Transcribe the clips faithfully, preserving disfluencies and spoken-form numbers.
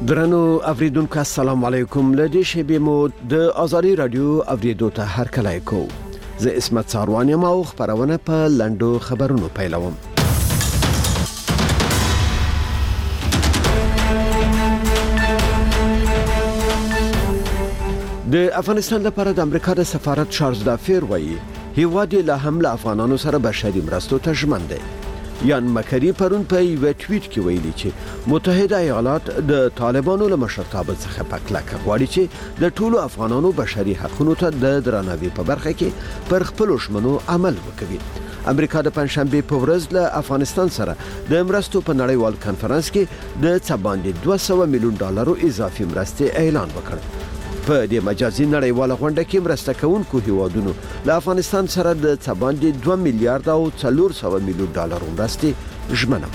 درنو اوریدونکو السلام علیکم. لدی شبی مو د آزادی رادیو اوریدو ته هر کله کو. زه اسمت ساروان یم او خبرونه په لندو خبرونو پیلوم. د افغانستان لپاره د امریکا د سفارت چارلز دافیر وایي هیواد له حمله افغانانو سره بشري مرستو ته ژمن دی. یان مکری پرون په یو ټویټ کې ویلي چې متحده ایالات د طالبانو له مشرتابه څخه په کلکه غواړي چې د ټولو افغانانو بشري حقوقو ته د درناوي په برخه کې پر خپل شمنو عمل وکړي. امریکا د پنځشنبه په ورځ له افغانستان سره د مرستو په نړیوال کانفرنس کې د څه باندې دوه سوه میلیون ډالرو اضافي مرستې اعلان وکړ. په دې مجازي نړیواله غونډه کې مرسته کوونکو هیوادونو له افغانستان سره د څه باندې دوه میلیارډ او څلور سوه میلیون ډالر مرستې ژمنه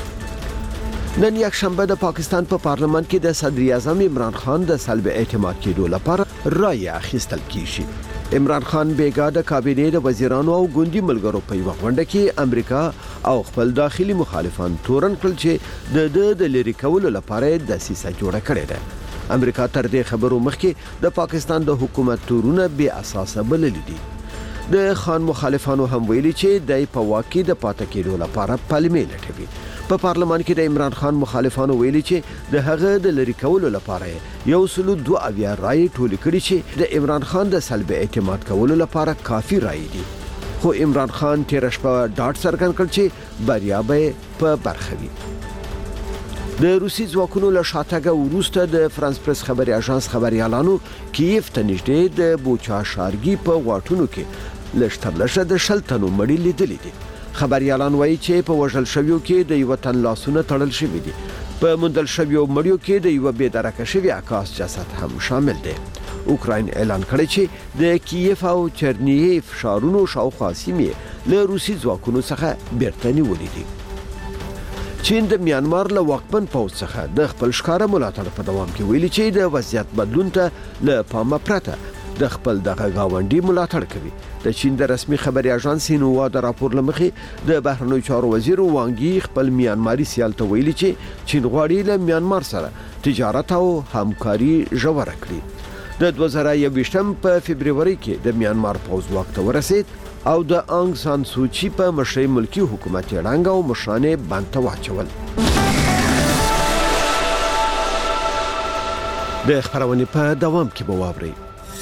وکړه. نن یک شنبه د پاکستان په پا پارلمان کې د صدر اعظم عمران خان د سلب اعتماد کېدو لپاره رای اخیستل کیږي. عمران خان بیګا د کابینې د وزیرانو او ګوندي ملګرو په یو غونډه کې امریکا او خپل داخلي مخالفان تورن کړل چې د د لری کولو لپاره د سیسه جوړه کړې ده. امریکا تر دې خبرو مخکې د پاکستان د حکومت تورونه بے اساسه بلل دي. د خان مخالفانو هم ویلي چې د په واقع د پاتې کېدو لپاره پالمې لټوي. په پارلمان کې د عمران خان مخالفانو ویلي چې د هغه د لری کولو لپاره یو سلو دوه اویا رای ټول کړي چې د عمران خان د سلب اعتماد کولو لپاره کافي رای دي. خو عمران خان تیر شپه ډاټ څرګند کړ چې بریا به په برخه وي. د روسي ځواکونو له شاتګه وروسته د فرانس پریس خبري اژانس خبريالانو کیف ته نږدې د بوچا شارګي په واټونو کې لشترلشه د شلتنو مړی لیدل دي. خبريالان وایي چې په وژل شویو کې د یو تن لاسونه تړل شوی دي. په مندل شویو مړیو کې د یو بې درکه شوی عکاس جسد هم شامل دی. اوکراین اعلان کړی چې د کیف او چرنیف ښارونو شاوخوا سیمې له روسي ځواکونو څخه بیرته نیولې دي. چین د میانمار له واکمن پوځ څخه د خپل ښکار ملاتړ په دوام کې ویلي چې د وضعیت بدلون ته له پامه پرته د خپل دغه گاونډي ملاتړ کوي. د چین د رسمي خبري اژانس سینوا د راپور لمخې د بهرنیو چارو وزیر وانګي خپل میانماري سیال ته ویلي چې چین غواړي له میانمار سره تجارت او همکاري ژوره کړي. د دوه زره یوویشتم په فبرवरी کې د میانمار پوځ واک ته ورسید او د انګ سان سوچي په مشرۍ ملکی حکومت یړنګ او مشرانه باندې واچول. د خبرونه په دوام کې به واوري.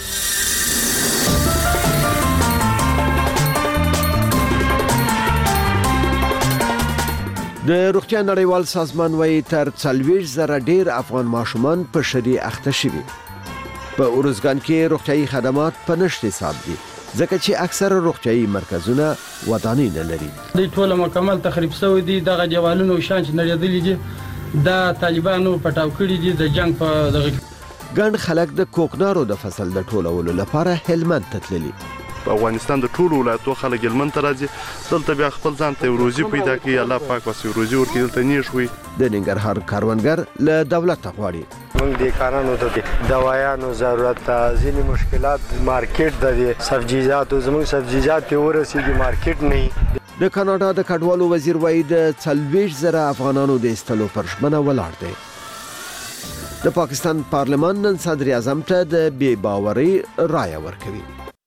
د روغتیا نړیوال سازمان وايي تر څلوېښت زره ډیر افغان ماشومان په شری اخته شوي. په اورزګان کې روغتیايي خدمات په نشته حساب دي ځکه چې اکثره روغتیايي مرکزونه ودانۍ نه لري. د ټول مکمل تخریب شوی دي. دغه جوالونو شان چې نړیدلې دي د طالبانو پټاو کړی دي د جنگ په دغه ګڼ خلک د کوکنارو د فصل د ټولولو لپاره هلمند ته تللي. په افغانستان د ټولو ولایتو خلک هلمند ته راځي. دلته بیا خپل ځان ته روزي پیدا کوي. الله پاک واسي روزي ورکړي. دلته نیش وي. د ننګرهار کاروانګر له دولت غواړي موږ د کارانو ته دوايانو ضرورت ته ځینې مشکلات مارکیټ د سبزیجاتو زموږ سبزیجات ته ورسېږي مارکیټ نه. د کاناډا د کډوالو وزیر وایي د څلوېښت زره افغانانو د استلو پر ژمنه ولاړ دی. د پاکستان پارلمان نن صدر اعظم ته د بې باورۍ رایه ورکوي.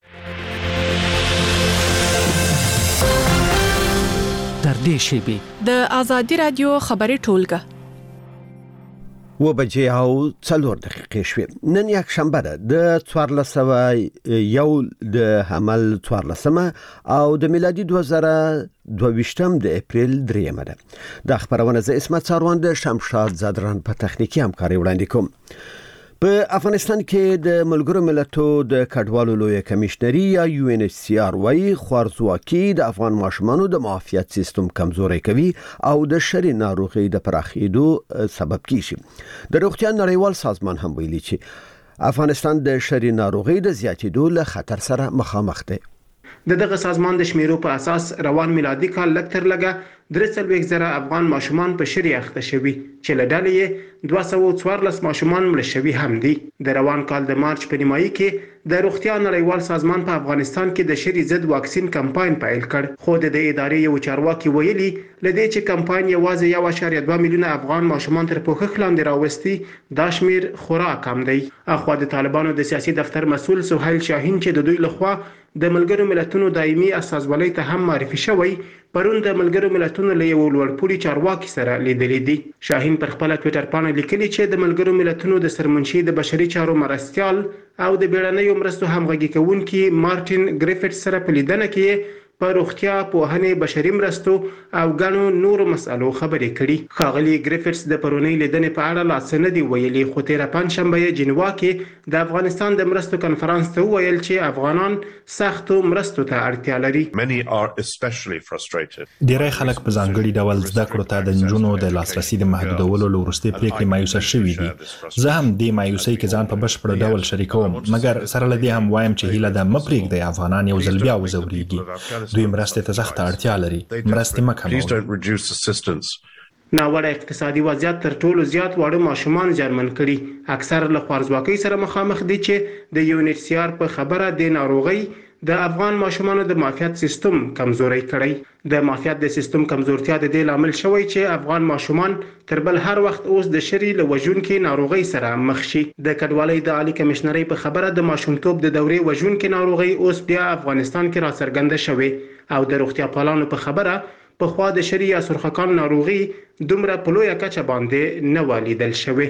تر دې شیبې د آزادی رادیو خبري ټولګه و بجې او څلور دقیقې شوې. نن یک شنبه ده د څوارلس سوه یو د حمل څوارلسمه او د میلادي دوه زره دوه ویشتم د اپریل دریمه ده. د خبرونه ز اسمت ساروان د شمشاد زادران په تخنیکی همکاري وړاندې کوم. په افغانستان کې د ملګرو ملتونو د کډوالو لوی کمشنري یا یو ان ایچ سی آر وايي خوارزواکي د افغان ماشومانو د معافیت سیستم کمزوري کوي او د شری ناروغي د پراخېدو سبب کیږي. د روغتیا نړیوال سازمان هم ویلي چې افغانستان د شری ناروغي د زیاتېدو له خطر سره مخامخ دی. د دغه سازمان د شمیرو په اساس روان میلادي کال لږ تر لږه درې څلوېښت زره افغان ماشومان په شری اخته شوي چې له ډلې یې دوه سوه څوارلس ماشومان مړه شوي هم دي. د روان کال د مارچ په نیمایي کې د روغتیا نړیوال سازمان په افغانستان کې د شری ضد واکسین کمپاین پیل کړ، خو د ادارې یو چارواکي ویلي لدې چې کمپاین یوازې یو اعشاریه دوه میلیونه افغان ماشومان تر پوښښ لاندې راوستي، دا شمیر خورا کم دی. اخوا د طالبانو د سیاسي دفتر مسؤل سهیل شاهین چې د دوی لخوا د ملګرو ملتونو دایمي استازولۍ ته هم معرفي شوی، پرون د ملګرو ملتونو له یو لوړپوړي چارواکي سره لیدلی دي. شاهین پر خپل ټویټر باندې لیکلي چې د ملګرو ملتونو د سرمنشي د بشري چارو مرستیال او د بیړنیو مرستو همغږي کوونکي مارټین ګریفټ سره په لیدنه کې په روغتیا، پوهنې، بشري مرستو او ګڼو نورو مسالو خبرې کړي. ښاغلي ګریفټس د پرونۍ لیدنې په اړه لا څه نه دي ویلي، خو تېره پنجشنبه یې جنوا کې د افغانستان د مرستو کنفرانس ته وویل چې افغانان سختو مرستو ته اړتیا لري. ډیری خلک په ځانګړي ډول زده کړو ته د نجونو د لاسرسي د محدودولو له وروستۍ پریکړې مایوسه شوي دي. زه هم دې مایوسۍ کې ځان په بشپړ ډول شریکوم، مګر سره له دې هم وایم چې هیله ده مه پرېږدئ افغانان یو ځل بیا وځورېږي. دوی مرستې ته سخته اړتیا لري، مرستې مه کموئ. ناوړه اقتصادي وضعیت تر ټولو زیات واړه ماشومان زیانمن کړي. اکثر له خوارځواکۍ سره مخامخ دي چې د یو ان ایچ سی آر په خبره د ناروغۍ د افغان ماشومانو د معافیت سیستم کمزوري کړی. د معافیت د سیستم کمزورتیا د دې لامل شوی چې افغان ماشومان تر بل هر وخت اوس د شری له وژونکي ناروغۍ سره مخ شي. د کډوالۍ د عالی کمشنرۍ په خبره د ماشومتوب د دورې وژونکي ناروغۍ اوس بیا افغانستان کې راڅرګنده شوې او د روغتیا پالانو په خبره په خوا د شری یا سرخکان ناروغي دومره په لویه کچه باندې نه ولیدل شوې.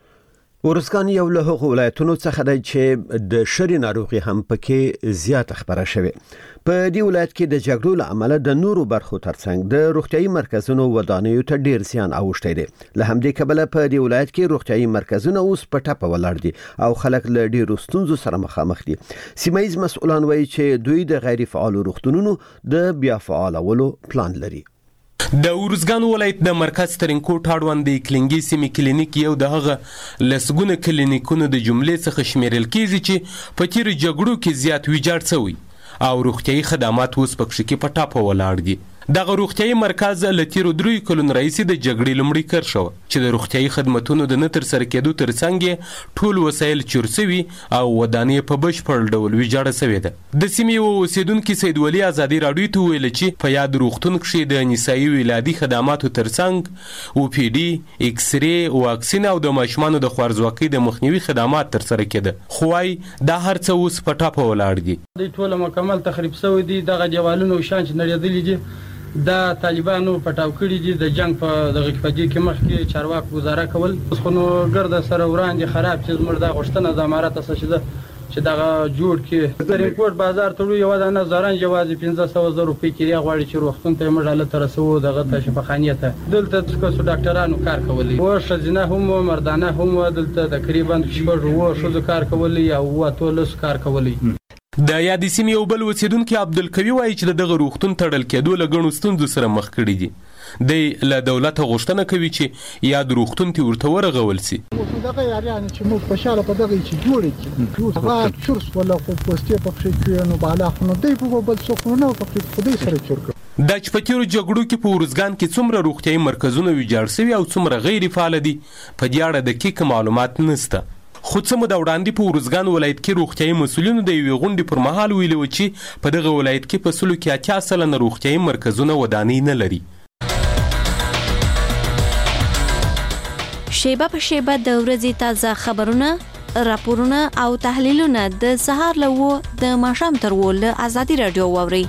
ورزګان یو له هغو ولایتونو څخه دی چې د شری ناروغي هم پکې زیاته خبره شوې. په دې ولایت کې د جګړو له امله د نورو برخو ترڅنګ د روغتیايي مرکزونو ودانیو ته ډیر زیان اوښتی دی. له همدې کبله په دې ولایت کې روغتیايي مرکزونه اوس په ټپه ولاړ دي او خلک له ډیرو ستونزو سره مخامخ دي. سیمایي مسؤلان وایي چې دوی د غیر فعال روغتونونو د بیا فعالولو پلان لري. د ورزګان ولایت د مرکز ترینکوټ اړوند د کلینګي سیمې کلینیک یو د هغه لسګونه کلینیکونو د جملې څخه شمیرل کیږي چې په تیر جګړو کې زیات ویجاړ شوی او روغتیايي خدمات اوس پکې کې په ټاپه ولاړ دي. دغه روغتیايي مرکز له تیرو دریو کلونو راهیسې د جګړې لومړی کر شو چې د روغتیايي خدماتونو د نه ترسره کېدو ترڅنګ ټول وسایل چور شوي او ودانۍ په بشپړ ډول ویجاړه شوې ده. د سیمې یو اوسیدونکي سید ولی ازادي راډیو ته ویل چې په یاد روغتون کې د نسایي ولادي خدماتو ترڅنګ او پی ډي، ایکس ری، واکسین او د ماشومانو د خوارځواکۍ د مخنیوي خدمات ترسره کېده، خو وايي دا هر څه اوس په ټاپه ولاړ دي. د ټول مکمل تخریب شوی دي. دغه دیوالونه او شانچ نړېدلي دي. دا طالبانو پټاو کړي دي. د جنگ په دغه کې کې مخکې چارواکو گزاره کول، خو نو ګرد سره وړاندې خراب چې زموږ د غشتنه د امارات اساس ده چې دغه جوړ کې د ریپورت بازار ته یو د نظران جواز پنځه سوه زره روپۍ کې غواړي چې روغتون ته موږ له ترسو دغه ته شفاخانه ته دلته څو ډاکټرانو کار کولی او شزنه هم مردانه هم دلته تقریبا شپږ وو شو کار کولی او واته لس کار کولی. د یادې سیمې یو بل اوسیدونکي عبدالقوي وایي چې دغه روغتون تړل کېدو له ګڼو ستونزو سره مخ کړي دي. دی له دولته غوښتنه کوي چې یاد روغتون ته ورته ورغول سي. دغه یاران چې موږ په شاله په دغه چې جوړ کړو هغه چورس ولا خو پوسټي په کې نو بالا خو نو دی په بل څه نه په خدای سره چور کړ. د چپتیرو جګړو کې په ورزګان کې څومره روغتیايي مرکزونه ویجاړ شوي او څومره غیر فعال دي په دې اړه دقیق معلومات نشته. خو څه موده وړاندې په ورزګان ولایت کې روغتیايي مسؤلینو د یوې غونډې پر مهال ویلي وو چې په دغه ولایت کې په سلو کې اتیا سلنه روغتیايي مرکزونه ودانۍ نه لري. شیبه په شیبه د ورځې تازه خبرونه، راپورونه او تحلیلونه د سهار له وو د ماښام تر وو له ازادي راډیو واورئ.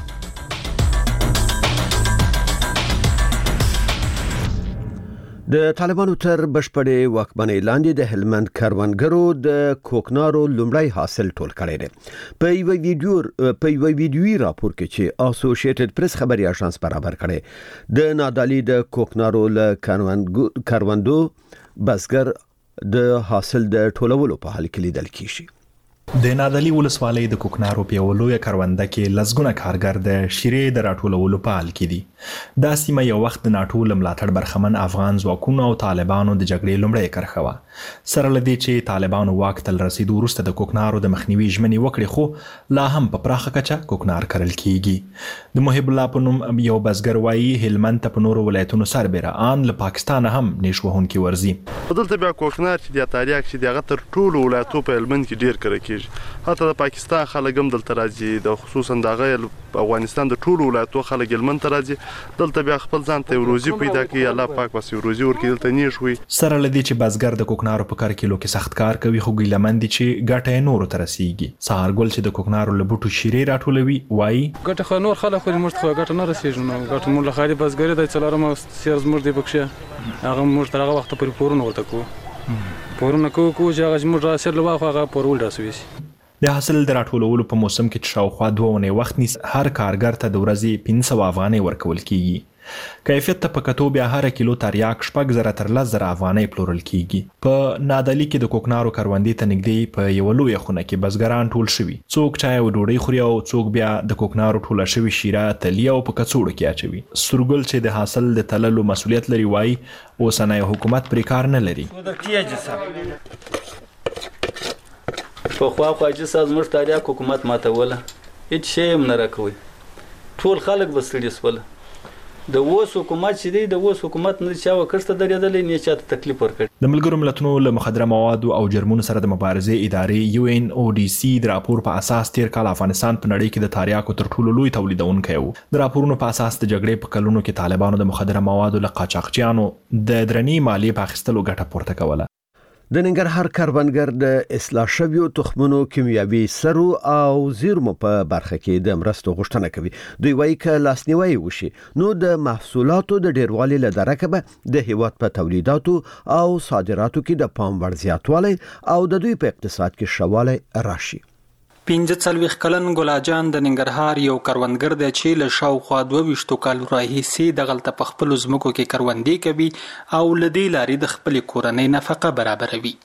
د طالبانو تر بشپړې واکمنۍ لاندې د هلمند کروندګرو د کوکنارو لومړی حاصل ټول کړی دی. په یو ویډیو په یو ویډیوي راپور کې چې اسوسییټډ پریس خبري اژانس برابر کړي، د نادالي د کوکنارو له کروندو بزګر د حاصل د ټولولو په حال کې لیدل کیږي. د نادالي ولسوالۍ د کوکنارو په یو لویه کرونده کې لسګونه کارګر د شیرې د راټولولو په حال کې دي. دا سیمه یو وخت د ناټو له ملاتړ برخمن افغان ځواکونو او طالبانو د جګړې لومړۍ کرښه وه، سره لدې چې طالبانو واک ته رسیدو وروسته د کوکنارو د مخنیوي ژمنې وکړې خو لا هم په پراخه کچه کوکنار کرل کیږي د محب الله په نوم یو بزګر وایي هلمند ته په نورو ولایتونو سربېره ان له پاکستانه هم نیش وهونکي ورځي. دلته بیا کوکنار چې د تاریاک چې دغه تر ټولو ولایتو په هلمند کې ډیر کرل کیږي. حتی د پاکستان خلک هم دلته راځي، د خصوصا دغه افغانستان د ټولو ولایتو خلک هلمند ته راځي. دلته بیا خپل ځان ته روزي پیدا کوي، الله پاک واسي روزي ورکړي. دلته نیش وي. سره لدې چې بزګر د کوکنارو په کار کیلو کې سخت کار کوي خو ګیلمن دي چې ګټه نورو ته رسیږي. سهار ګل چې د کوکنارو له بوټو شیرې راټولوي وایي ګټه خو نور خلک خو موږ ته ګټه نه رسیږي، نو ګټه موږ له خالي بزګر د څلورم سیر زموږ دی بکشه هغه موږ تر هغه وخت پورې پورونه ورته کوو پورونه کوو کوو چې هغه موږ راسل له واخه هغه پورول راسوي. د حاصل د راټولولو په موسم کې چې شاوخوا دوه ونې وخت نیس هر کارګر ته د ورځې پنځه سوه افغانۍ ورکول کیږي. کیفیت ته په کتو بیا هر کیلو تریاک شپږ زره تر لس زره افغانۍ پلورل کیږي. په نادلي کې د کوکنارو کروندې ته نږدې په یوه لویه خونه کې بزګران ټول شوي، څوک چای او ډوډۍ خوري او څوک بیا د کوکنارو ټوله شوي شیره تلي او په کڅوړو کې اچوي. سورګل چې د حاصل د تللو مسؤلیت لري وایي اوسنی حکومت پرې کار نه لري. په خوا خواجه ساز موږ تاریاک حکومت ماتوله، هیڅ شی هم نه راکوي، ټول خلک به ستړي سول. د اوس حکومت چې دی د اوس حکومت نه چا وکړسته درېدلی نه چاته تکلیف ورکړي. د ملګرو ملتونو له مخدره موادو او جرمونو سره د مبارزې ادارې یو ان او ډي سي د راپور په اساس تیر کال افغانستان په نړۍ کې د تریاکو تر ټولو لوی تولیدونکی و. د راپورونو په اساس د جګړې په کلونو کې طالبانو د مخدره موادو له قاچاقچیانو د درنې مالیې په اخیستلو ګټه پورته کوله. د ننګرهار کروندګر د اصلاح شویو تخمونو کیمیاوي سرو او زیرمو په برخه کې د مرستو غوښتنه کوي. دوی وایي که لاسنیوي وشي نو د محصولاتو د ډیروالي له درکه به د هیواد په تولیداتو او صادراتو کې د پام وړ زیاتوالی او د دوی په اقتصاد کې شوالی راشي. پنځه څلوېښت کلن ګلاجان د ننګرهار یو کروندګر دی چې له شاوخوا دوه ویشتو کالو راهیسې دغلته په خپلو ځمکو کې کروندې کوي او له دې لارې د خپلې کورنۍ نفقه برابروي.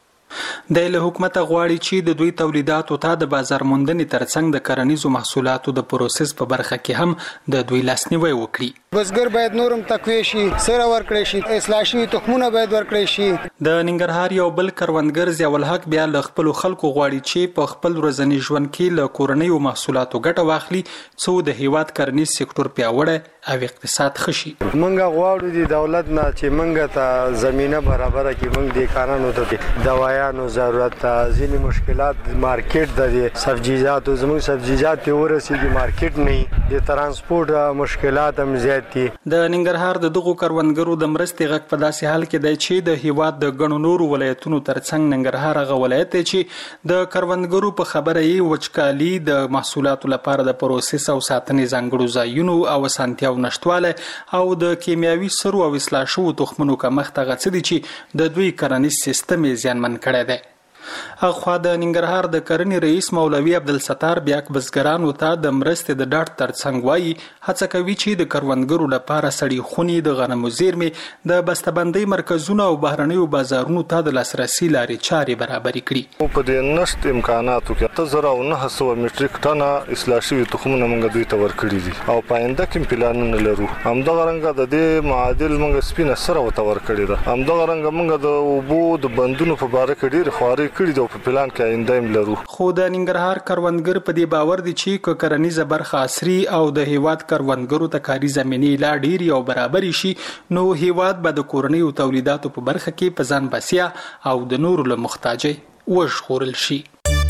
د له حکومت غواړي چې د دوی تولیداتو ته د بازار موندنې ترڅنګ د کرنیزو محصولاتو د پروسس په برخه کې هم د دوی لاسنیوي وکړي. بزګر باید نورم تقویه شي، سره ورکړي شي، اصلاح شوي تخمونه باید ورکړي شي. د ننګرهار یو بل کروندګر ضیاء الحق بیا له خپلو خلکو غواړي چې په خپل ورځني ژوند کې له کورنیو محصولاتو ګټه واخلي څو د هیواد کرنیز سکتور پیاوړی او اقتصاد ښه شي. موږ غواړو د دولت نه چې موږ ته زمینه برابره کړي، موږ د کارانو ته دوايانو ضرورت ته، ځینې مشکلات مارکیټ د سبزیجاتو زموږ سبزیجات په ورسېږي مارکیټ نه، د ترانسپورت مشکلات هم زیات دي. د ننګرهار د دغو کروندګرو د مرستې غږ په داسې حال کې دی چې د هیواد د ګڼو نورو ولایتونو ترڅنګ ننګرهار هغه ولایت دی چې د کروندګرو په خبره یې وچکالي، د محصولاتو لپاره د پروسس او ساتنې ځانګړو ځایونو او اسانتیاو نشتوالی او د کیمیاوي سرو او اصلاح شوو تخمونو کمښت هغه څه دي چې د دوی کرنیز سیستم یې زیانمن کړی دی. اخوا د ننګرهار د کرنې رئیس مولوي عبدالستار بیا بزګرانو ته د مرستې د ډاډ ترڅنګ وایي هڅه کوي چې د کروندګرو لپاره سړې خونې، د غنمو زیرمې، د بسته‌بندۍ مرکزونه او بهرنیو بازارونو ته د لاسرسي لارې چارې برابرې کړي. په دې نشت امکاناتو کې اته زره او نهه سوه میټریک ټنه اصلاح شوي تخمونه موږ دوی ته ورکړي دي او په آینده کې پلانونه لرو. همدغه رنګه د دې معادل موږ سپینه سره ورته ورکړې ده. همدغه رنګه موږ د اوبو د بندونو په باره کې ډېرې خوارۍ کړي دي او په پلان کې آینده هم لرو. خو د ننګرهار کروندګر په دې باور دي چې که کرنیزه برخه عصري او د هیواد کروندګرو ته کاري زمینې لا ډېرې او برابرې شي نو هیواد به د کورنیو تولیداتو په برخه کې په ځان بسیا او د نورو له محتاجۍ وژغورل شي.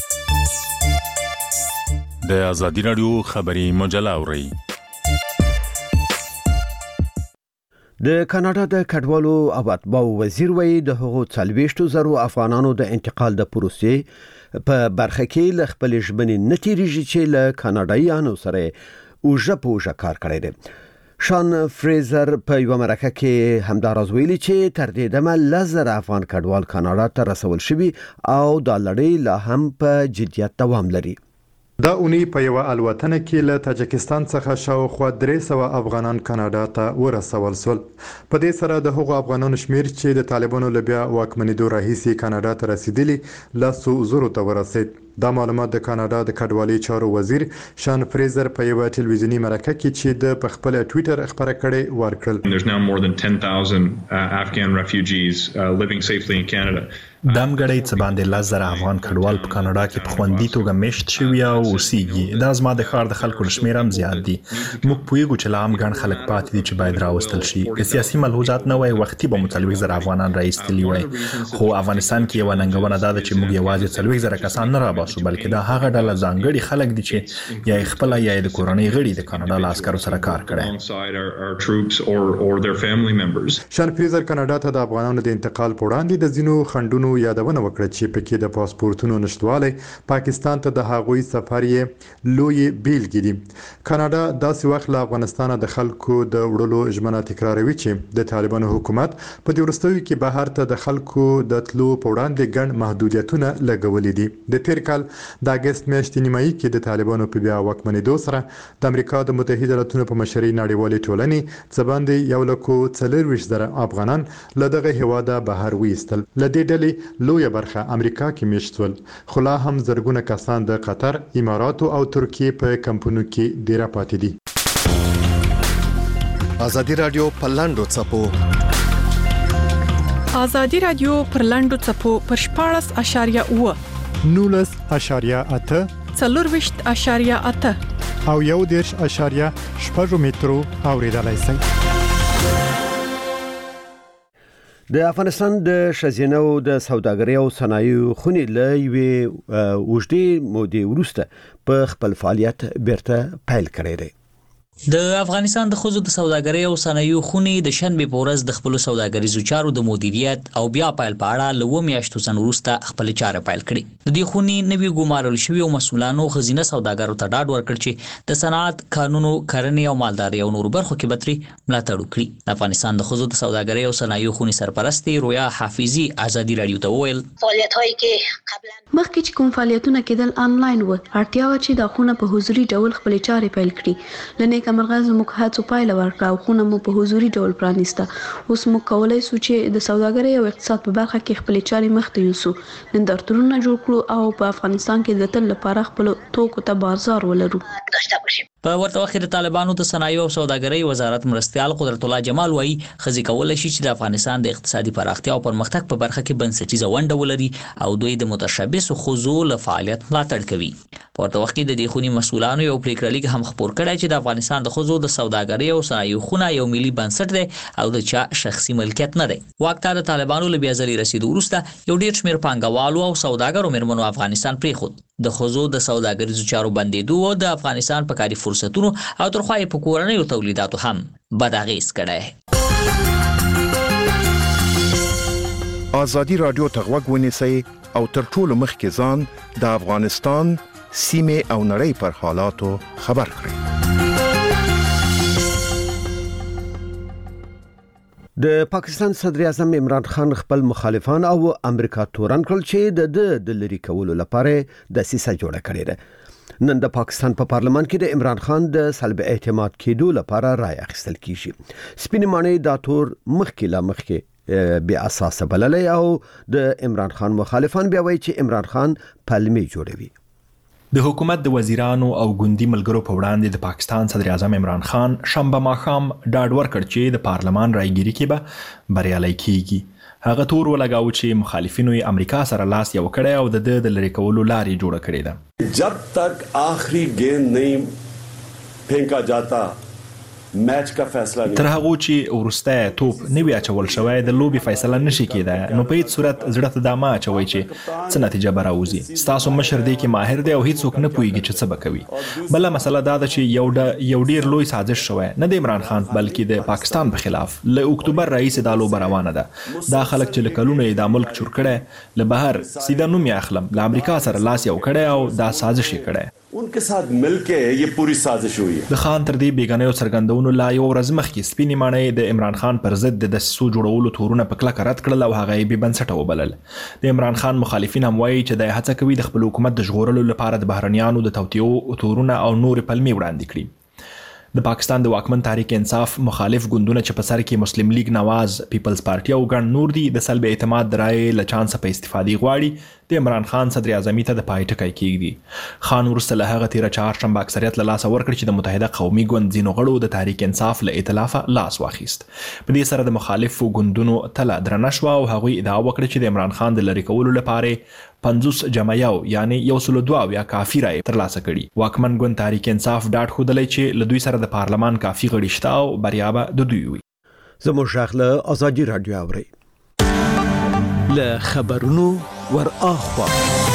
د ازادي راډیو خبري مجله اورئ. د کاناډا د کډوالو او اتباعو وزیر وایي د هغو څلوېښتو زرو افغانانو د انتقال د پروسې په برخه کې له خپلې ژمنې نه تېرېږي چې له کاناډایانو سره اوږه په اوږه کار کړی دی. شان فریزر په یوه مرکه کې همداراز ویلي چې تر دې دمه لس زره افغان کډوال کاناډا ته رسول شوي او دا لړۍ لا هم په جدیت دوام لري. دا اونۍ په یوه الوتنه کې له تاجکستان څخه شاوخوا درې سوه افغانان کاناډا ته ورسول شول. په دې سره د هغو افغانانو شمیر چې د طالبانو له بیا واکمنېدو راهیسې کاناډا ته رسیدلي لسو زرو ته ورسید. دا معلومات د کاناډا د کډوالۍ چارو وزیر شان فریزر په یوه ټلویزیوني مرکه کې چې د په خپل ټویټر خبره کړې ورکړل. There's now more than ten thousand uh, Afghan refugees uh, living safely in Canada. دام غړی څه باندې لس زره افغان کډوال په کاناډا کې په خوندي توګه میشت شوي او اوسېږي. دا زما د ښار د خلکو شمیر هم زیات دي. موږ پوهیږو چې لا هم ګڼ خلک پاتې دي چې باید راوستل شي. که سیاسي ملحوظات نه وای وختي به مو څلوېښت زره افغانان راایستلي وای، خو افغانستان کې یوه ننګونه دا ده چې موږ یوازې څلوېښت زره کسان نه راباسو، بلکې دا هغه ډله ځانګړي خلک دي چې یا یې خپله یا یې د کورنۍ غړي د کاناډا له عسکرو سره کار کړی. شان فریزر کاناډا ته د افغانانو د انتقال په وړاندې د ځینو خنډونو یادونه وکړه چې پکې د پاسپورتونو نشتوالی پاکستان ته د هغوی سفر یې لوی بیلګې دي. کاناډا داسې وخت له افغانستان د خلکو د وړلو ژمنه تکراروي چې د طالبانو حکومت په دې وروستیو کې بهر ته د خلکو د تلو په وړاندې ګڼ محدودیتونه لګولي دي. د تیر کال د اګست میاشتې نیمایي کې د طالبانو په بیا واکمنېدو سره د امریکا د متحده ایالاتونو په مشرۍ نړیوالې ټولنې څه باندې یو لکو څلورویشت زره افغانان له دغه هیواده بهر ویستل. له دې ډلې لویه برخه امریکا کې میشت شول، خو لا هم زرګونه کسان د قطر، اماراتو او ترکیې په کمپونو کې ډیره پاتې دي. ازادي رادیو په لاندو څپو ازادي رادیو پر لاندو څپو پر شپاړس اشاریه اوه نولس اشاریه اته څلورویشت اشاریه اته او یو دېرش اشاریه شپږ مترو اوریدلای شئ. د افغانستان د ښځینه او د سوداګرۍ او صنایعو خونې له یوې اوږدې مودې وروسته په خپل فعالیت بیرته پیل کړی دی. د افغانستان د ښځو د سوداګرۍ او صنایعو خونې د شنبې په ورځ د خپلو سوداګریزو چارو د مدیریت او بیا پیل په اړه له اووه میاشتو څخه وروسته خپلې چارې پیل کړې. د دې خونې نوي ګمارل شوي او مسؤلانو ښځینه سوداګرو ته ډاډ ورکړ چې د صنعت، کانونو، کرنې او مالدارۍ او نورو برخو کې به ترې ملاتړ وکړي. د افغانستان د ښځو د سوداګرۍ او صنایعو خونې سرپرستې رویا حافظي ازادي راډیو ته وویل فعالیت‌هایی که قبلا مخکې چې کوم فعالیتونه کېدل آنلاین و، اړتیا وه چې دا خونه په حضوري ډول خپلې چارې پیل کړي. له نیکه مرغه زموږ هڅو پایله ورکړه او خونه مو په حضوري ډول پرانیسته. اوس موږ کولی سو چې د سوداګرۍ او اقتصاد په برخه کې خپلې چارې مخته یوسو، نندارتونونه جوړ کړو او په افغانستان کې د تل لپاره خپلو توکو ته بازار ولرو. په ورته وخت کې د طالبانو د صنایعو او سوداګرۍ وزارت مرستیال قدرت الله جمال وایي ښځې کولی شي چې د افغانستان د اقتصادي پراختیا او پرمختګ په برخه کې بنسټیزه ونډه ولري او دوی د متشبثو ښځو له فعالیت ملاتړ کوي. په ورته وخت کې د دې خونې مسؤلانو یو پریکړه لیک هم خپور کړی چې د افغانستان د ښځو د سوداګرۍ او صنایعو خونه یو ملي بنسټ دی او د چا شخصي ملکیت نه دی. واک ته د طالبانو له بیا ځلې رسیدو وروسته یو ډېر شمېر پانګوالو او سوداګرو مېرمنو افغانستان پرېښود. د ښځو د سوداګریزو چارو بندېدو او د افغانستان په کاري فرصتونو او ترخوا یې په کورنیو تولیداتو هم بد اغېز کړی. ازادي راډیو ته غوږ ونیسئ او تر ټولو مخکې ځان د افغانستان سیمې او نړۍ پر حالاتو خبر کړئ. د پاکستان صدر اعظم عمران خان خپل مخالفان او امریکا تورن کړل چې د د لری کولو لپاره د سیسه جوړه کړې ده. نن د پاکستان په پا پارلمان کې د عمران خان د سلب اعتماد کېدو لپاره رائے اخیستل کیږي. سپینې ماڼۍ دا تور مخکې لا مخکې بیا اساس بللې او د عمران خان مخالفان بیا وایي چې عمران خان پلمې جوړوي. د حکومت د وزیرانو او ګوندي ملګرو په وړاندې د پاکستان صدر اعظم عمران خان شنبه ماښام ډاډ ورکړ چې د پارلمان رایګیري کې به بریالي کیږي. هغه تور ولګاو چې مخالفینو یې امریکا سره لاس یو کړی او د د لری کولو لارې جوړه کړې ده. जब तक आखिरी गेंद नहीं फेंका जाता میچ کا فیصله نه تر هغه چې ورسته توپ نوی اچول شوی د لوبي فیصله نشي کېدای. نو په هیڅ صورت زړه ته دامه اچوي چې څه نتیجه به راوځي. تاسو مشر دی کې ماهر دی او هیڅوک نه پوهیږي چې څه به کوي. بل مسله دا ده چې یو یو ډیر لوی سازش شوی نه د عمران خان بلکې د پاکستان په خلاف. له اکتوبر رئیس د لوبه روانه ده. دا خلک چې لکلونه د ملک چور کړي له بهر سیده نوم یې اخلم له امریکا سره لاس یو کړي او دا سازش یې کړي. उनके साथ मिलके ये पूरी साजिश हुई है. د خان تر دې بیګنیو څرګندونو لا یو ورځ مخکې سپینې ماڼۍ د عمران خان پر ضد د دسیسو جوړولو تورونه په کلکه رد کړل او هغه یې بې بنسټه وبلل. د عمران خان مخالفین هم وایي چې د هڅه کوي د خپل حکومت د ژغورلو لپاره د بهرنیانو د توطیو تورونه او نور پلمې وړاندې کړي. د پاکستان د واکمن تحریک انصاف مخالف ګوندونه چې په سر کې مسلم لیگ نواز، پیپلز پارټي او ګڼ نور دي د سلب اعتماد د رایې له چانسه په استفادې غواړي د عمران خان صدر اعظمي ته د پای ټکی کیږي. خان وروسته له هغه تیره چهارشنبه اکثریت له لاسه ورکړ چې د متحده قومي ګوند ځینو غړو د تحریک انصاف له ائتلافه لاس واخیست. په دې سره د مخالفو ګوندونو تله درنه شوه او هغوی ادعا وکړه چې د عمران خان د لرې کولو لپاره پنځوس جمع یو یعنی یو سلو دوه اویا کافي رایې ترلاسه کړي. واکمن ګوند تحریک انصاف ډاډ ښودلی چې له دوی سره د پارلمان کافي غړي شته او بریا به د دوی وي. زموږ غږ له ازادي راډیو اورئ. له خبرونو ور اخوا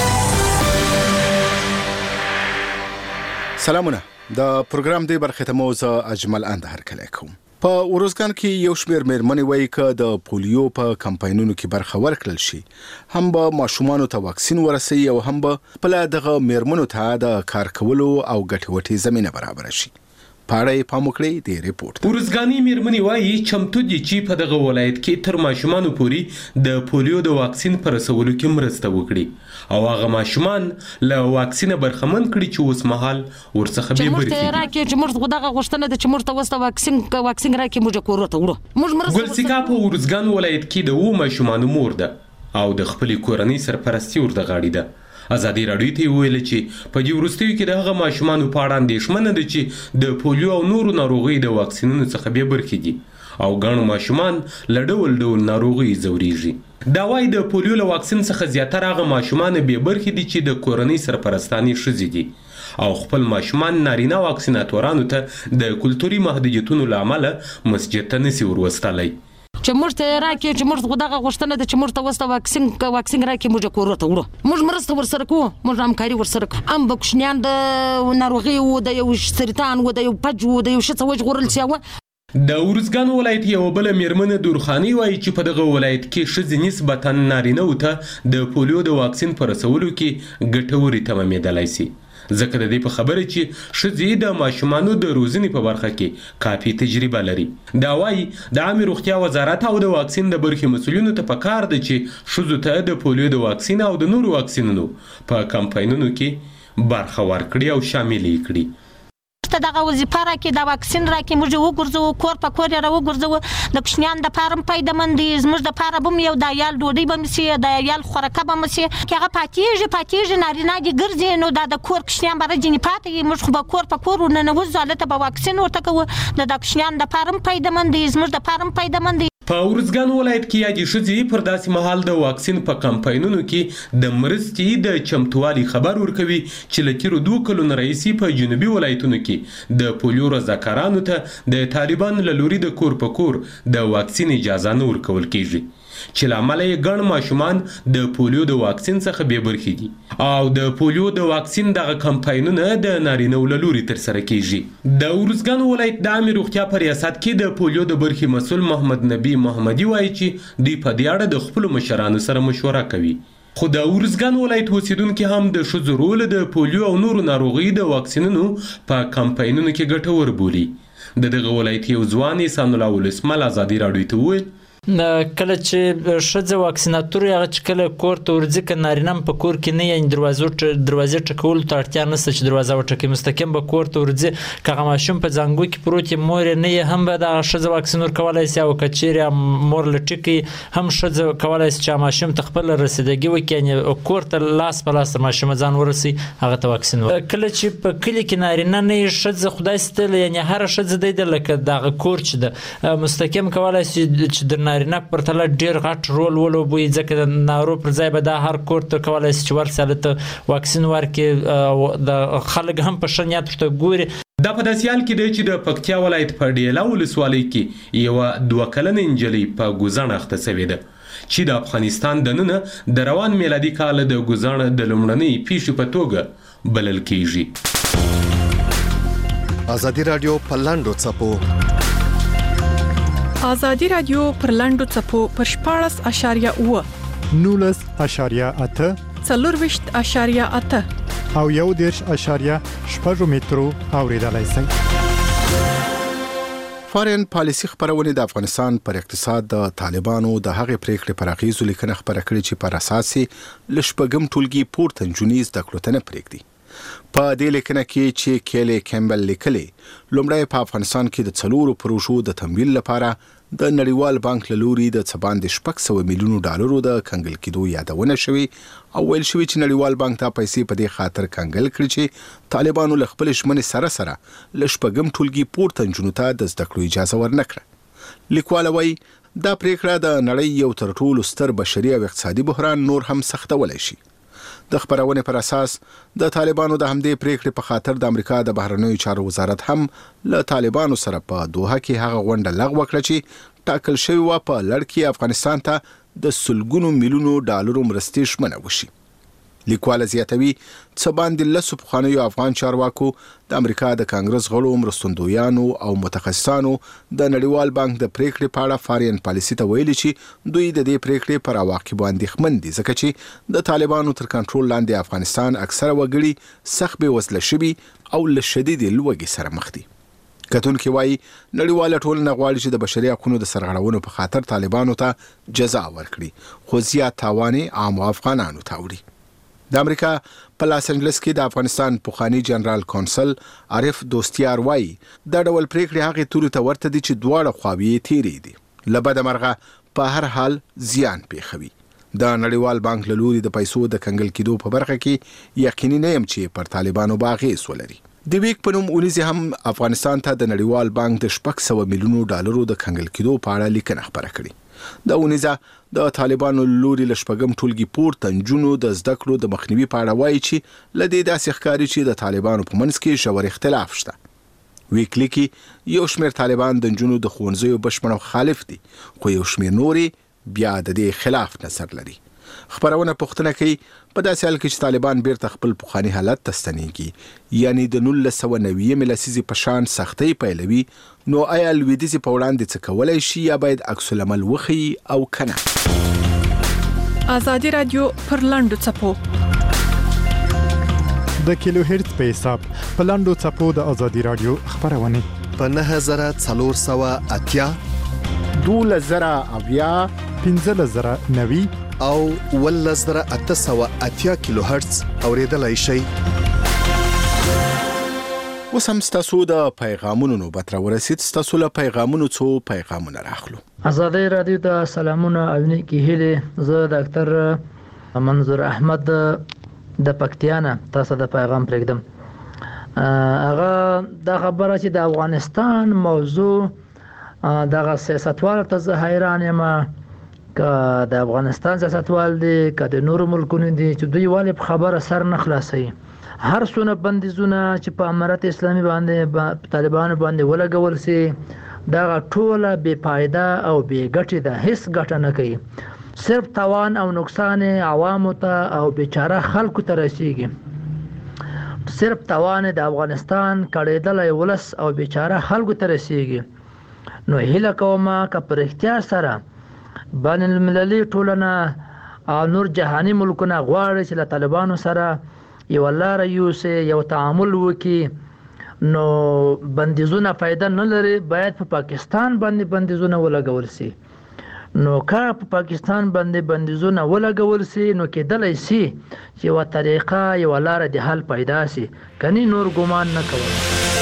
سلامونه. د پروګرام دی برخه ته موزه اجمل اند هرکلی کوم. په ورزګان کې یو شمېر مېرمنې وایي که د پولیو په کمپاینونو کې برخه ورکړل شي هم به ماشومانو ته واکسین ورسوي او هم به خپله دغه مېرمنو ته د کار کولو او ګټې وټې زمینه برابره شي. پاړه یې پام وکړئ د ریپورت. ورزګاني مېرمنې وایي چمتو دي چې په دغه ولایت کې تر ماشومانو پورې د پولیو د واکسین په رسولو کې مرسته وکړي او هغه ماشومان له واکسینه برخمن کړي چې اوس مهال ورڅخه بې برخې دي. راکې چې موږ دغه غوښتنه ده چې موږ ته وسته واکسین واکسین راکې موږ کور ته وړو. موږ مرسته ګلسیکا په ورزګان ولایت کې د اوو ماشومانو مور ده او د خپلې کورنۍ سرپرستي ورته غاړي ده. ازادي راډیو ته ویل چې په دې وروستیو کې د هغه ماشومانو په اړه اندېښمنه ده چې د پولیو او نورو ناروغیو د واکسینونو څخه بې برخې دي او ګڼ ماشومان له ډول ډول ناروغیو ځورېږي. دا وایي د پولیو له واکسین څخه زیاتره هغه ماشومان بې برخې دي چې د کورنۍ سرپرستانې ښځې دي او خپل ماشومان نارینه واکسیناتورانو ته د کلتوري محدودیتونو له امله مسجد ته نشي وروستلی. چې موږ ته راکې چې موږ دغه غوښتنه ده چې موږ ته وسته واکسین واکسین راکې موږ کور ته وړو. موږ مرسته ورسره کوو، موږ همکاري ورسره کوو. ام به کوچنیان د ناروغۍ و د یو سرطان و د یو پج و د یو ښځه وژغورل شي. د ورزګان ولایت یو بل مېرمنه دورخاني وایي چې په دغه ولایت کې ښځې نسبتا نارینه ته د پولیو د واکسین په رسولو کې ګټورې تمامېدلی شي ځکه د دې په خبره چې ښځې د ماشومانو د روزنې په برخه کې کافي تجربه لري. دا وایي د عامې روغتیا وزارت او د واکسین د برخې مسؤلینو ته پکار ده چې ښځو ته د پولیو د واکسین او د نورو واکسینونو په کمپاینونو کې برخه ورکړي او شامل یې کړي. دغه وظیفه راکې د واکسین راکې موږ وګرځو کور په کور یې راوګرځو. د کوچنیان دپاره هم فایدهمند دي، زموږ دپاره به هم یو د عیال ډوډۍ به م سي، د عیال خوراکه به م سي. که هغه پاتېږي پاتېږي نارینه دې ګرځي نو دا د کور کوچنیان به رجنې پاتې وي. موږ خو به کور په کور ورننوځو، هلته به واکسین ورته کوو. د د کوچنیان دپاره هم فایدهمند دي، زموږ دپاره هم فایدهمند دي. په ورزګان ولایت کې یادې ښځې پر داسې مهال د واکسین په کمپاینونو کې د مرستې د چمتووالي خبر ورکوي چې له تېرو دوو کلونو راهیسې په جنوبي ولایتونو کې د پولیو رضاکارانو ته د طالبانو له لوري د کور په کور د واکسین اجازه نه ورکول کېږي چې له امله یې ګڼ ماشومان د پولیو د واکسین څخه بې برخې دي او د پولیو د واکسین دغه کمپاینونه د نارینه‌و له لوري ترسره کېږي. د ورزګان ولایت د عامې روغتیا په ریاست کې د پولیو د برخې مسؤل محمد نبی محمدي وایي چې دوی په دې اړه د خپلو مشرانو سره مشوره کوي. خو د ورزګان ولایت اوسیدونکي هم د ښځو رول د پولیو او نورو ناروغیو د واکسینونو په کمپاینونو کې ګټور بولي. د دغه ولایت یو ځوان احسان الله ولسمل ازادي راډیو ته وویل کله چې ښځه واکسیناتور هغه چې کله کور ته ورځي که نارینه هم په کور کې نه یعنې دروازو دروازې ټکولو ته اړتیا نشته چې دروازه وټکوي، مستقیم به کور ته ورځي. که هغه ماشوم په زانګو کې پروت وي مور یې نه یې هم به دغه ښځه واکسین ورکولی شي او که چیرې مور له ټیکي هم ښځه کولی شي چې ماشوم ته خپله رسیدګي وکړي، یعنې کور ته لاس په لاس تر ماشومه ځان ورسوي هغه ته واکسین ورکړي. کله چې په کلي کې نارینه نه یې ښځه خدای ستل یعنې هره ښځه دی ده لکه دغه کور چې ده مستقیم کولی شي چې د نارینه پرتله ډېر غټ رول ولوبوي ځکه د نارو پر ځای به دا هر کور ته کولی شي چې ورسي هلته واکسین ورکړي، د خلک هم په ښه نیت ورته ګوري. دا په داسې حال کې دی چې د پکتیا ولایت په ډیله ولسوالۍ کې یوه دوه کلنه نجلۍ په ګوزڼ اخته شوې ده چې د افغانستان دننه د روان میلادي کال د ګوزڼ د لومړنۍ پیښې په توګه بلل کېږي. ازادي راډیو په لاندو څپو ازادي راډیو پر لاندو څپو پر شپاړس اشاریه اوه نولس اشاریه اته څلورویشت اشاریه اته او یو دېرش اشاریه شپږ مترو اوریدلای شئ. فارین پالیسي خبرونه د افغانستان پر اقتصاد د طالبانو د هغې پریکړې پر اغیزو لیکنه خبره کړې چې پر اساس لشپږم ټولګي پورته نجونې زده کړو ته نه پرېږدي. په دې لیکنه کې چې کېلی کیمبل لیکلي لومړی په افغانستان کې د څلورو پروژو د تمویل لپاره د نړیوال بانک له لوري د څه باندې شپږ سوه میلیونو ډالرو د کنګل کېدو یادونه شوې او ویل شوي چې نړیوال بانک دا پیسې په دې خاطر کنګل کړي چې طالبانو له خپلې ژمنې سره سره له شپږم ټولګي پورته نجونو ته د زده کړو اجازه ورنه کړه. لیکواله وایي دا پریکړه د نړۍ یو تر ټولو ستر بشري او اقتصادي بحران نور هم سختولی شي. د خبرونې پر اساس د طالبانو د همدې پریکړې په خاطر د امریکا د بهرنیو چارو وزارت هم له طالبانو سره په دوحه کې هغه غونډه لغوه کړه چې ټاکل شوې وه په لړ کې افغانستان ته د سلګونو میلیونو ډالرو مرستې ژمنه وشي. لیکواله زیاتوي څه باندې لسو پخوانیو افغان چارواکو د امریکا د کانګرس غړو مرستندویانو او متخصصانو د نړیوال بانک د پریکړې په اړه فارین پالیسي ته ویلي چې دوی د دې پریکړې پر عواقبو اندېښمن دي ځکه چې د طالبانو تر کنټرول لاندې افغانستان اکثره وګړي سخت بېوزله شوي او له شدیدې لوږې سره مخ دي. کتونکي وایي نړیواله ټولنه غواړي چې د بشري حقونو د سرغړونو په خاطر طالبانو ته جزا ورکړي خو زیات تاوان عامو افغانانو ته وړي. د امریکا په لاس انجلس کې د افغانستان پخوانی جنرال کونسل عارف دوستیار وایي دا ډول پریکړې هغې تورې ته ورته دي چې دواړه خواوې یې تیرې دي له بده مرغه په هر حال زیان پېښوي. د نړیوال بانک له لوري د پیسو د کنګل کېدو په برخه کې یقیني نه یم چې پر طالبانو به اغېز ولري. د ویک په نوم اونیزې هم افغانستان ته د نړیوال بانک د شپږ سوه میلیونو ډالرو د کنګل کېدو په اړه لیکنه خپره کړې. د اونیزه د طالبانو لوري له شپږم ټولګي پورته نجونو د زده کړو د مخنیوي په اړه وایي چې له دې داسې ښکاري چې د طالبانو په منځ کې ژور اختلاف شته. ویک لیکي یو شمېر طالبان د نجونو د ښوونځیو بشپړ مخالف دي خو یو شمېر نورې بیا د دې خلاف نظر لري. خبرونه پوښتنه کوي په داسې حال کې چې طالبان بیرته خپل پخواني حالت ته ستنېږي یعنی د نولس سوه نوي لسیزې په شان سختۍ پیلوي نو آیا لویدیځې په وړاندې څه کولی شي یا باید عکس العمل وښیي او که نه؟ ازادي راډیو پر لنډو څپو د کیلو هرتز په حساب په لنډو څپو د ازادي راډیو خبرونه په نهه زره څلور سوه اتیا دولس زره اویا پنځلس زره نوي او ولس زره اته سوه اتیا کیلو هرتز اوریدلای شئ. اوس هم ستاسو د پیغامونو نوبت راورسید. ستاسو له پیغامونو څو پیغامونه راخلو. ازادي راډیو ته سلامونه او نیکی هیلې. زه ډاکټر منظور احمد د پکتیا نه تاسو د پیغام پرېږدم. هغه دا خبره چې د افغانستان موضوع دغه سیاستوالو ته زه حیران یم که د افغانستان سیاستوال دي که د نورو ملکونو دي چې دوی ولې په خبره سر نه خلاصوي. هر څونه بندیزونه چې په امارت اسلامي باندې طالبانو باندې ولګول سي دغه ټوله بې فایده او بې ګټې ده، هیڅ ګټه نه کوي، صرف تاوان او نقصان عوامو ته او بیچاره خلکو ته رسیږي. صرف تاوان د افغانستان کړېدلی ولس او بیچاره خلکو ته رسیږي. نو هیله کومه که په رښتیا سره بین المللي ټولنه او نور جهاني ملکونه غواړي چې له طالبانو سره یو لاره یوسي، یو تعامل وکړي، نو بندیزونه فایده نه لري، باید په پاکستان باندې بندیزونه ولګول سي. نو که په پاکستان باندې بندیزونه ولګول سي نو کېدلی سي چې یوه طریقه یوه لاره د حل پیدا سي، کني نور ګمان نه کوم.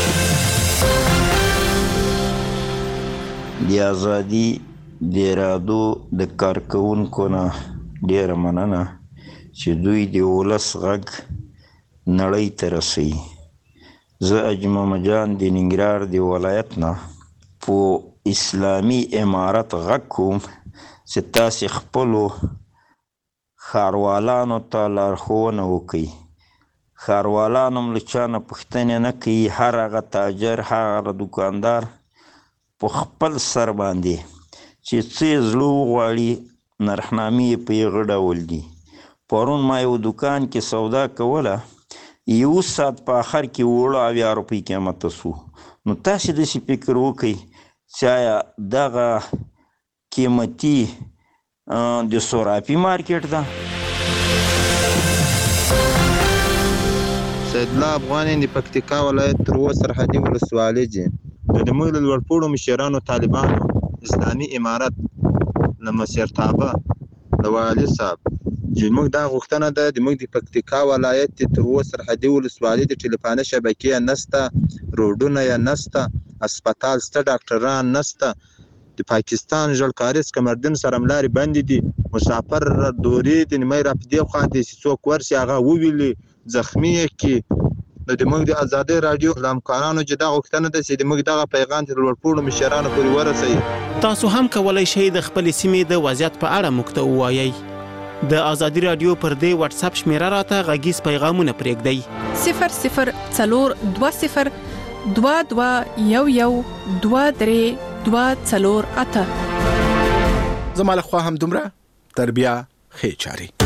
د ازادي د ارادو د کارکوونکو نه ډېره مننه چې دوی د ولس غږ نړۍ ته رسوي. زه اجمل جان د ننګرهار د ولایت نه په اسلامي امارت غږ کوم چې تاسې خپلو ښاروالانو ته لارښوونه وکړئ. ښاروالان هم له چا نه پوښتنې نه کوي، هر هغه تاجر هغه دوکاندار په خپل سر باندې چې څه یې زړه وغواړي نرخنامې یې په هغه ډول دي. پرون ما یو دوکان کې سودا کوله، یو ساعت په آخر کې اووه اویا روپۍ قیمته سو. نو تاسې داسې فکر وکړئ چې آیا دغه قیمتي د صرافي مارکیټ ده. سیدالله افغان د پکتیکا ولایت تر اووه سرحدي ولسوالۍ دي. د زموږ له لوړپوړو مشرانو طالبانو اسلامي امارت له مشرتابه د والي صاحب چې موږ دا غوښتنه ده د موږ د پکتیکا ولایت تر اوسه سرحدي ولسوالۍ د ټلیفوني شبکې نسته، روډونه یې نسته، هسپتال سته، ډاکټران نسته، د پاکستان ژړکاریز کمردن سره ملارې بندې دي، مسافر دورې د نیمه را په دې خوا دي چې څوک ورسي هغه وویلي زخمي یې کړي. نو د موږ د ازادۍ راډیو له همکارانو چې دا غوښتنه ده چې د موږ دغه پیغام تر لوړپوړو مشرانو پورې ورسوي. تاسو هم کولی شئ د خپلې سیمې د وضعیت په اړه موږ ته ووایئ. د ازادي رادیو پر دې واتس اپ شمیره راته غږیز پیغامونه پرېږدئ. صفر صفر څلور دوه صفر دوه دوه یو یو دوه درې دوه څلور اته. زما له خوا هم دومره. تر بیا ښې چارې.